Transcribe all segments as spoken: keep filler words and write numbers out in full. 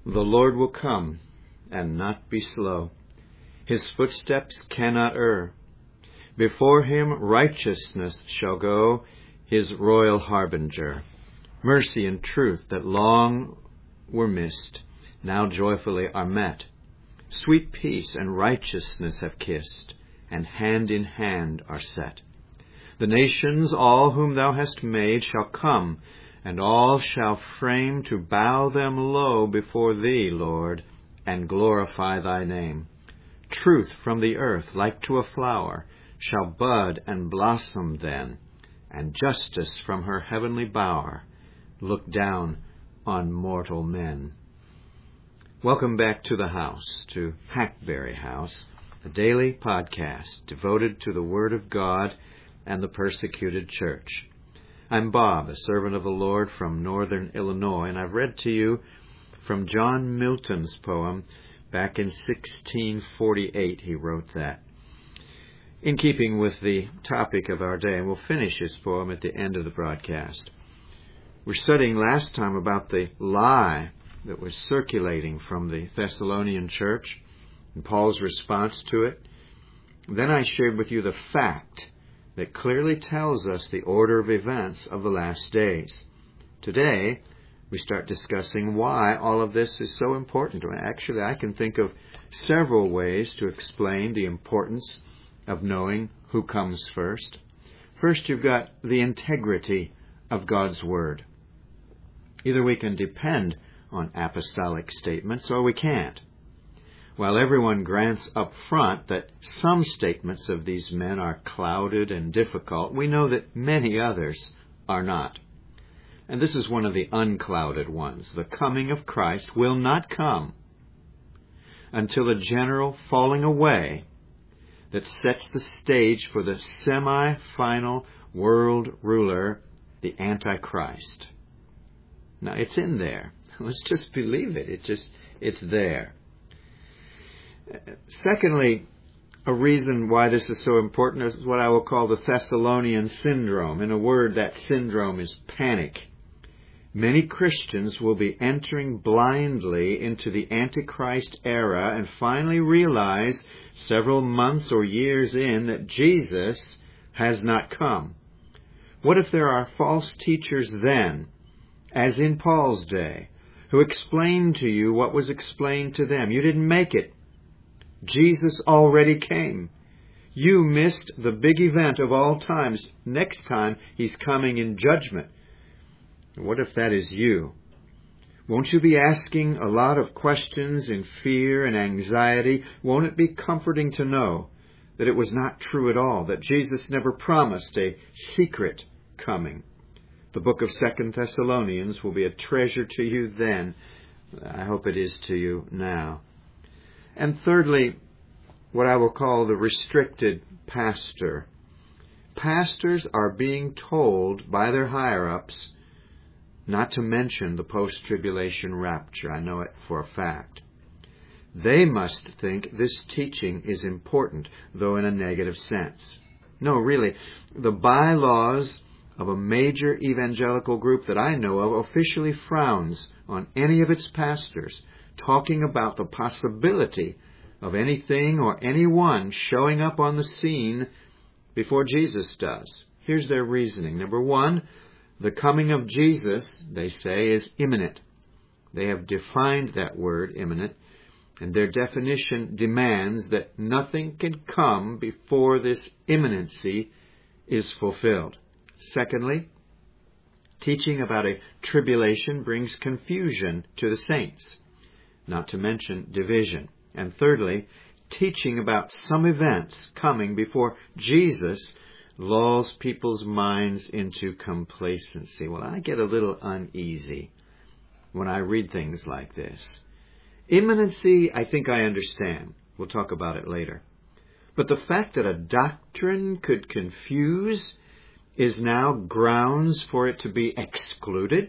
The Lord will come and not be slow. His footsteps cannot err. Before him righteousness shall go, his royal harbinger. Mercy and truth that long were missed, now joyfully are met. Sweet peace and righteousness have kissed, and hand in hand are set. The nations, all whom thou hast made, shall come, and all shall frame to bow them low before thee, Lord, and glorify thy name. Truth from the earth, like to a flower, shall bud and blossom then, and justice from her heavenly bower look down on mortal men. Welcome back to the house, to Hackberry House, a daily podcast devoted to the Word of God and the persecuted church. I'm Bob, a servant of the Lord from northern Illinois, and I've read to you from John Milton's poem. Back in sixteen forty-eight, he wrote that. In keeping with the topic of our day, and we'll finish his poem at the end of the broadcast. We're studying last time about the lie that was circulating from the Thessalonian church and Paul's response to it. Then I shared with you the fact that clearly tells us the order of events of the last days. Today, we start discussing why all of this is so important. Actually, I can think of several ways to explain the importance of knowing who comes first. First, you've got the integrity of God's Word. Either we can depend on apostolic statements or we can't. While everyone grants up front that some statements of these men are clouded and difficult, we know that many others are not. And this is one of the unclouded ones. The coming of Christ will not come until a general falling away that sets the stage for the semi-final world ruler, the Antichrist. Now, it's in there. Let's just believe it. It just, it's there. Secondly, a reason why this is so important is what I will call the Thessalonian syndrome. In a word, that syndrome is panic. Many Christians will be entering blindly into the Antichrist era and finally realize several months or years in that Jesus has not come. What if there are false teachers then, as in Paul's day, who explained to you what was explained to them? You didn't make it. Jesus already came. You missed the big event of all times. Next time, He's coming in judgment. What if that is you? Won't you be asking a lot of questions in fear and anxiety? Won't it be comforting to know that it was not true at all, that Jesus never promised a secret coming? The book of Second Thessalonians will be a treasure to you then. I hope it is to you now. And thirdly, what I will call the restricted pastor. Pastors are being told by their higher-ups not to mention the post-tribulation rapture. I know it for a fact. They must think this teaching is important, though in a negative sense. No, really, the bylaws of a major evangelical group that I know of officially frowns on any of its pastors talking about the possibility of anything or anyone showing up on the scene before Jesus does. Here's their reasoning. Number one, the coming of Jesus, they say, is imminent. They have defined that word, imminent, and their definition demands that nothing can come before this imminency is fulfilled. Secondly, teaching about a tribulation brings confusion to the saints, not to mention division. And thirdly, teaching about some events coming before Jesus lulls people's minds into complacency. Well, I get a little uneasy when I read things like this. Imminency, I think I understand. We'll talk about it later. But the fact that a doctrine could confuse is now grounds for it to be excluded?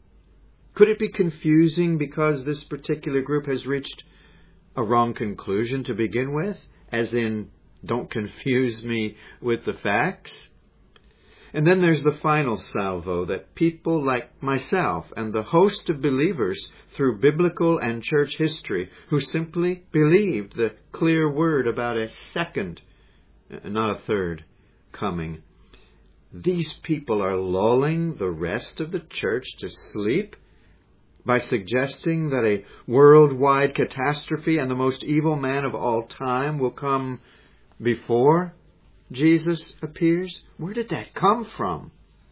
Could it be confusing because this particular group has reached a wrong conclusion to begin with? As in, don't confuse me with the facts? And then there's the final salvo, that people like myself and the host of believers through biblical and church history who simply believed the clear word about a second, not a third, coming. These people are lulling the rest of the church to sleep by suggesting that a worldwide catastrophe and the most evil man of all time will come before Jesus appears. Where did that come from?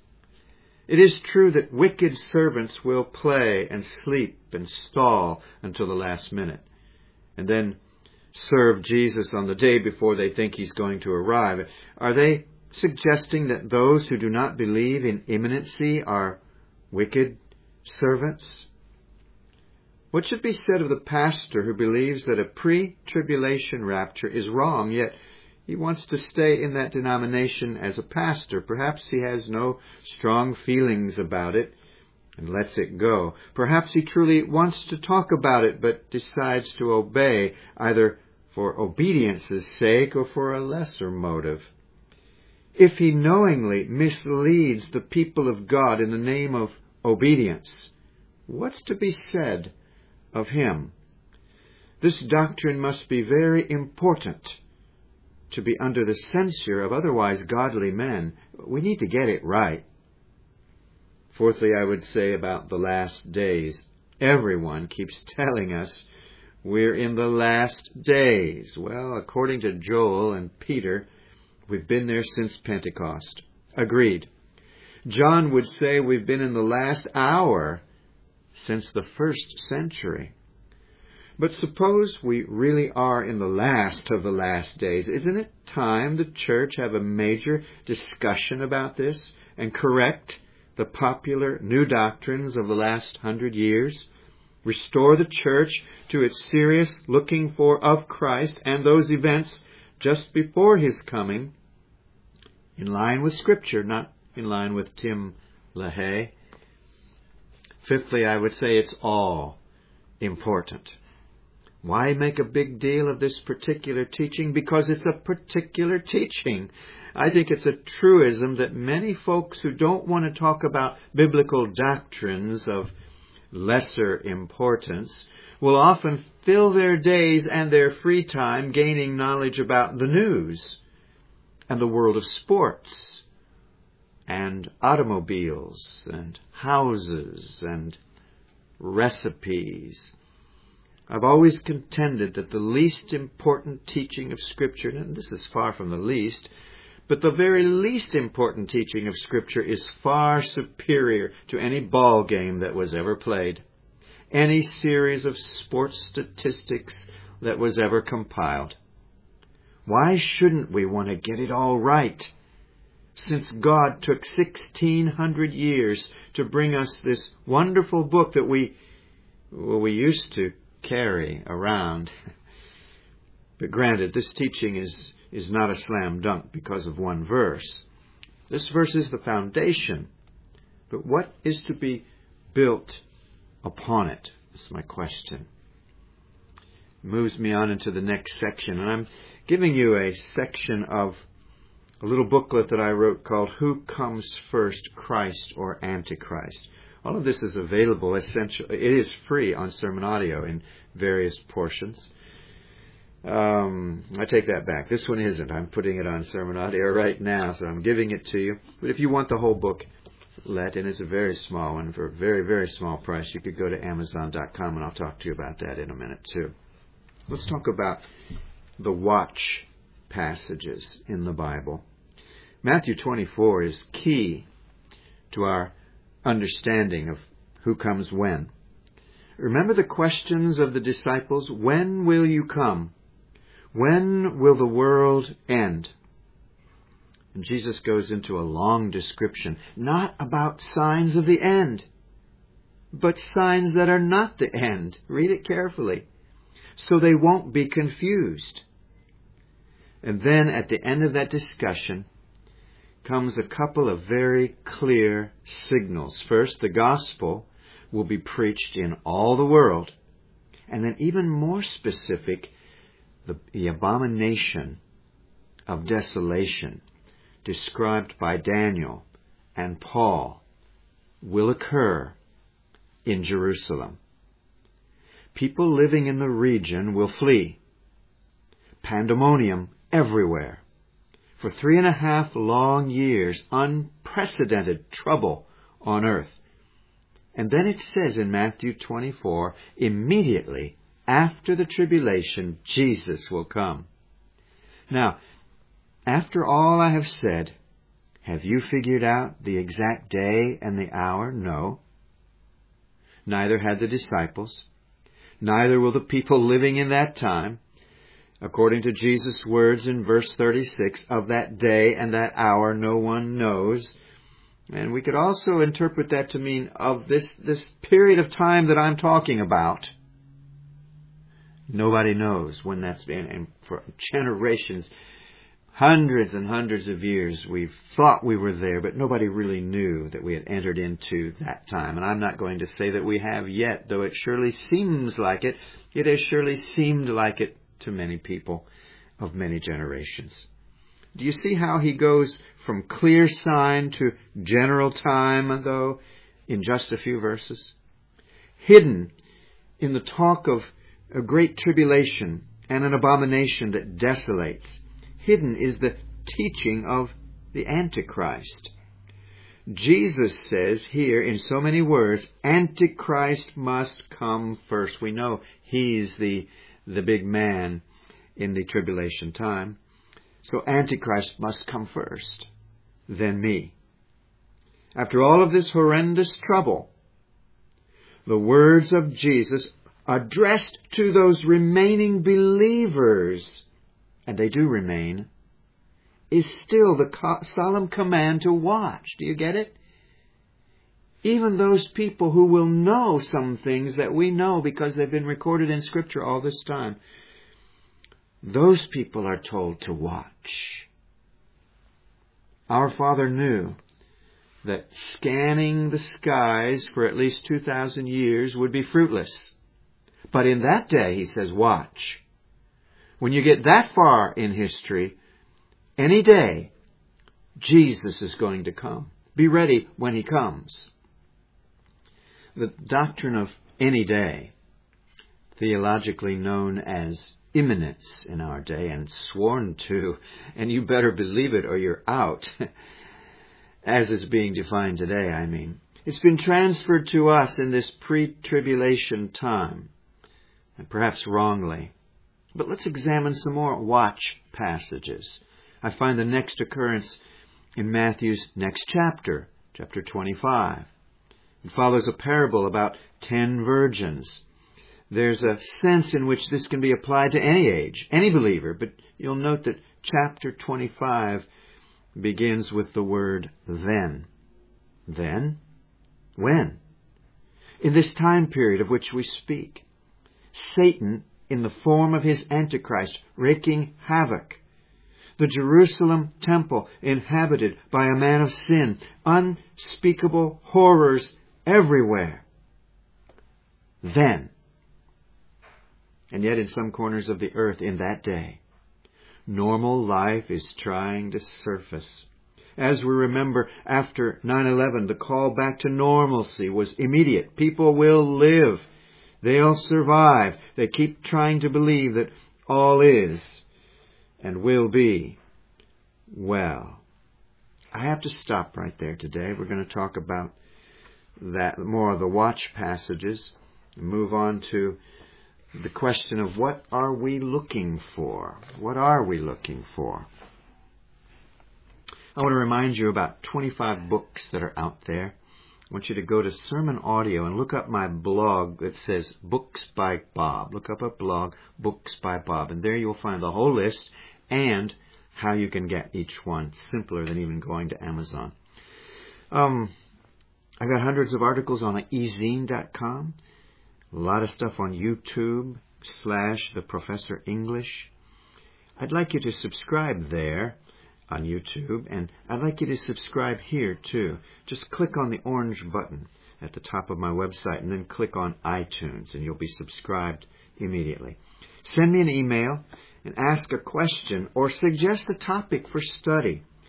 It is true that wicked servants will play and sleep and stall until the last minute, and then serve Jesus on the day before they think he's going to arrive. Are they suggesting that those who do not believe in imminency are wicked servants? What should be said of the pastor who believes that a pre-tribulation rapture is wrong, yet he wants to stay in that denomination as a pastor? Perhaps he has no strong feelings about it and lets it go. Perhaps he truly wants to talk about it but decides to obey, either for obedience's sake or for a lesser motive. If he knowingly misleads the people of God in the name of obedience, what's to be said of him? This doctrine must be very important to be under the censure of otherwise godly men. We need to get it right. Fourthly, I would say about the last days. Everyone keeps telling us we're in the last days. Well, according to Joel and Peter, we've been there since Pentecost. Agreed. John would say we've been in the last hour since the first century. But suppose we really are in the last of the last days. Isn't it time the church have a major discussion about this and correct the popular new doctrines of the last hundred years? Restore the church to its serious looking for of Christ and those events just before his coming, in line with Scripture, not in line with Tim LaHaye. Fifthly, I would say it's all important. Why make a big deal of this particular teaching? Because it's a particular teaching. I think it's a truism that many folks who don't want to talk about biblical doctrines of lesser importance will often fill their days and their free time gaining knowledge about the news and the world of sports and automobiles and houses and recipes. I've always contended that the least important teaching of Scripture, and this is far from the least, but the very least important teaching of Scripture is far superior to any ball game that was ever played, any series of sports statistics that was ever compiled. Why shouldn't we want to get it all right? Since God took sixteen hundred years to bring us this wonderful book that we, well, we used to carry around. But granted, this teaching is, is not a slam dunk because of one verse. This verse is the foundation. But what is to be built upon it? That's my question. It moves me on into the next section. And I'm giving you a section of a little booklet that I wrote called Who Comes First, Christ or Antichrist? All of this is available essentially. It is free on Sermon Audio in various portions. Um, I take that back. This one isn't. I'm putting it on Sermon Audio right now, so I'm giving it to you. But if you want the whole book, let, and it's a very small one for a very, very small price, you could go to Amazon dot com, and I'll talk to you about that in a minute too. Let's talk about the watch passages in the Bible. Matthew twenty-four is key to our understanding of who comes when. Remember the questions of the disciples? When will you come? When will the world end? And Jesus goes into a long description, not about signs of the end, but signs that are not the end. Read it carefully, so they won't be confused. And then at the end of that discussion comes a couple of very clear signals. First, the gospel will be preached in all the world. And then even more specific, the, the abomination of desolation described by Daniel and Paul will occur in Jerusalem. People living in the region will flee. Pandemonium everywhere. For three and a half long years, unprecedented trouble on earth. And then it says in Matthew twenty-four, immediately after the tribulation, Jesus will come. Now, after all I have said, have you figured out the exact day and the hour? No. Neither had the disciples. Neither will the people living in that time. According to Jesus' words in verse thirty-six, of that day and that hour no one knows. And we could also interpret that to mean of this, this period of time that I'm talking about. Nobody knows when that's been. And for generations, hundreds and hundreds of years, we've thought we were there, but nobody really knew that we had entered into that time. And I'm not going to say that we have yet, though it surely seems like it. It has surely seemed like it to many people of many generations. Do you see how he goes from clear sign to general time, though, in just a few verses? Hidden in the talk of a great tribulation and an abomination that desolates. Hidden is the teaching of the Antichrist. Jesus says here in so many words, Antichrist must come first. We know he's the, the big man in the tribulation time. So Antichrist must come first, then me. After all of this horrendous trouble, the words of Jesus addressed to those remaining believers, and they do remain, is still the solemn command to watch. Do you get it? Even those people who will know some things that we know because they've been recorded in Scripture all this time, those people are told to watch. Our Father knew that scanning the skies for at least two thousand years would be fruitless. But in that day, he says, watch. When you get that far in history, any day, Jesus is going to come. Be ready when he comes. The doctrine of any day, theologically known as imminence in our day and sworn to, and you better believe it or you're out, as it's being defined today, I mean. It's been transferred to us in this pre-tribulation time, and perhaps wrongly. But let's examine some more watch passages. I find the next occurrence in Matthew's next chapter, chapter twenty-five. It follows a parable about ten virgins. There's a sense in which this can be applied to any age, any believer, but you'll note that chapter twenty-five begins with the word then. Then? When? In this time period of which we speak. Satan, in the form of his Antichrist, wreaking havoc. The Jerusalem temple inhabited by a man of sin. Unspeakable horrors everywhere. Then. And yet in some corners of the earth in that day, normal life is trying to surface. As we remember, after nine eleven, the call back to normalcy was immediate. People will live. They'll survive. They keep trying to believe that all is and will be well. I have to stop right there today. We're going to talk about that, more of the watch passages, and move on to the question of what are we looking for? What are we looking for? I want to remind you about twenty-five books that are out there. I want you to go to Sermon Audio and look up my blog that says Books by Bob. Look up a blog, Books by Bob, and there you'll find the whole list and how you can get each one. Simpler than even going to Amazon. Um, I've got hundreds of articles on e zine dot com. A lot of stuff on YouTube slash The Professor English. I'd like you to subscribe there on YouTube, and I'd like you to subscribe here too. Just click on the orange button at the top of my website and then click on iTunes and you'll be subscribed immediately. Send me an email and ask a question or suggest a topic for study.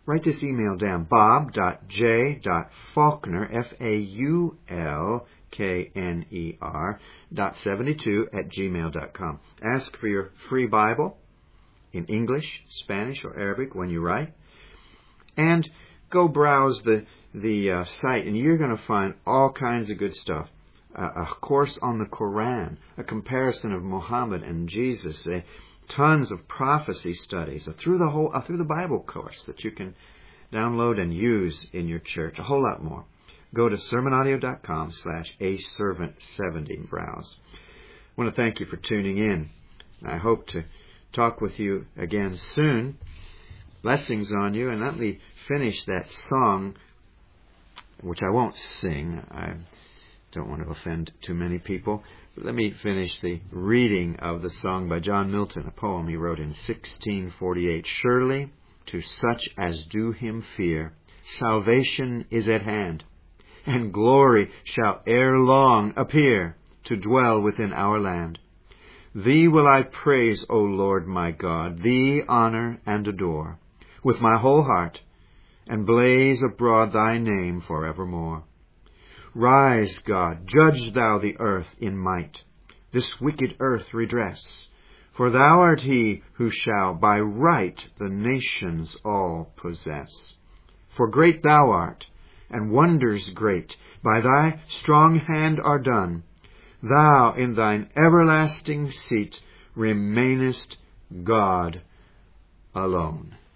Write this email down, bob dot j dot faulkner, F A U L K N E R, dot seventy-two at gmail dot com. Ask for your free Bible in English, Spanish, or Arabic when you write. And go browse the, the uh, site, and you're going to find all kinds of good stuff. Uh, a course on the Quran, a comparison of Muhammad and Jesus, uh, tons of prophecy studies, uh, through the whole, uh, through the Bible course that you can download and use in your church, a whole lot more. Go to sermon audio dot com slash a servant seventy and browse. I want to thank you for tuning in. I hope to talk with you again soon. Blessings on you, and let me finish that song, which I won't sing. I don't want to offend too many people. But let me finish the reading of the song by John Milton, a poem he wrote in sixteen forty-eight. Surely, to such as do him fear, salvation is at hand, and glory shall ere long appear to dwell within our land. Thee will I praise, O Lord my God, Thee honor and adore, with my whole heart, and blaze abroad Thy name forevermore. Rise, God, judge Thou the earth in might, this wicked earth redress, for Thou art He who shall by right the nations all possess. For great Thou art, and wonders great by Thy strong hand are done. Thou in Thine everlasting seat remainest God alone.